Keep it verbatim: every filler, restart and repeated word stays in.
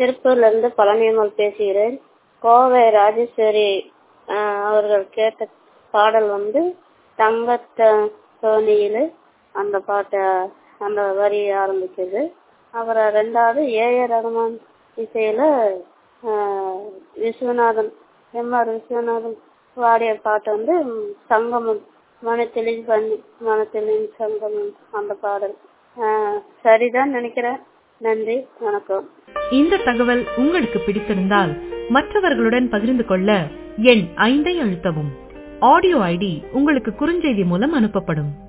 திருப்பூர்ல இருந்து பழனியம்மாள் பேசுகிறேன். கோவை ராஜேஸ்வரி ஆஹ், அவர்கள் கேட்ட பாடல் வந்து தங்கத்த தோணியில அந்த பாட்டை அந்த வரி ஆரம்பிக்குது. அப்புறம் ரெண்டாவது ஏஆர் ரகுமான் இசையில ஆஹ், விஸ்வநாதன் எம் ஆர் விஸ்வநாதன் பாடிய பாட்டு வந்து ம், சங்கமம் மனத்திலின் பண்ணி மனத்திலின் சங்கமம் அந்த பாடல் ஆஹ், சரிதான் நினைக்கிறேன். நன்றி, வணக்கம். இந்த தகவல் உங்களுக்கு பிடித்திருந்தால் மற்றவர்களுடன் பகிர்ந்து கொள்ள எண் ஐந்தை அழுத்தவும். ஆடியோ ஐடி உங்களுக்கு குறுஞ்செய்தி மூலம் அனுப்பப்படும்.